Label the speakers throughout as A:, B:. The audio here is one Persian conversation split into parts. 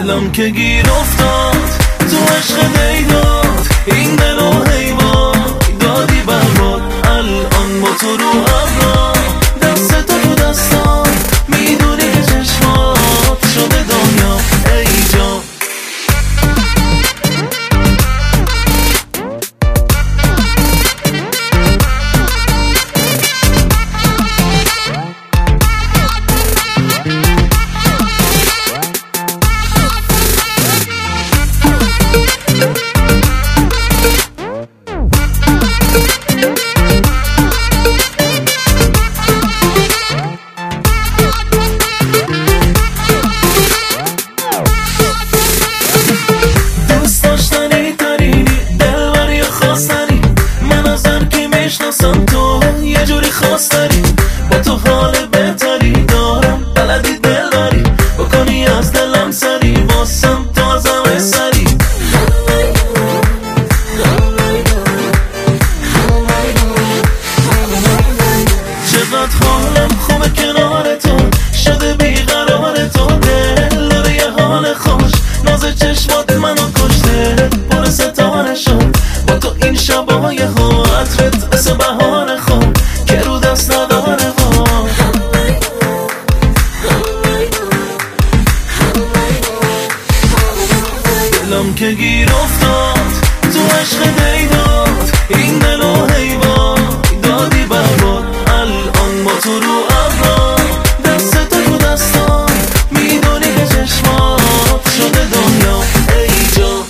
A: دلم که گیر افتاد تو عشق دیداد، این دل و حیوان دادی برباد. الان با تو رو ابرا، دست تو دستان، میدونی که چشمات شده دنیا ای جان. تو یه جوری خاص داری، با تو حال بهتری دارم، بلدی دل داری بکنی از دلم سری، واسم تو از همه سری. چقدر حالم خوبه کنار تو، شده بیقرار تو، دل داره یه حال خوش، ناز چشمات منو کشته، پر ستاره شد با تو این شبای ها، عطرت مثل بهار خوب که رو دست نداره ها. دلم که گیر افتاد تو عشق دیداد، این دل و حیوان دادی برباد. الان با تو رو ابرا، دست تو دستان، میدونی که چشمات شده دنیا ای جان.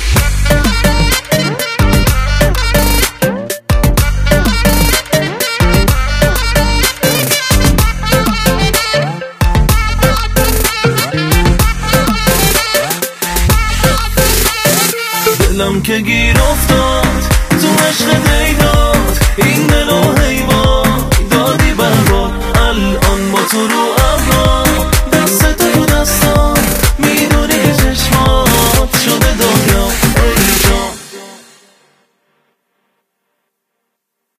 A: دلم که گیر افتاد تو عشق دیداد، این دل و حیوان دادی برباد. الان با تو رو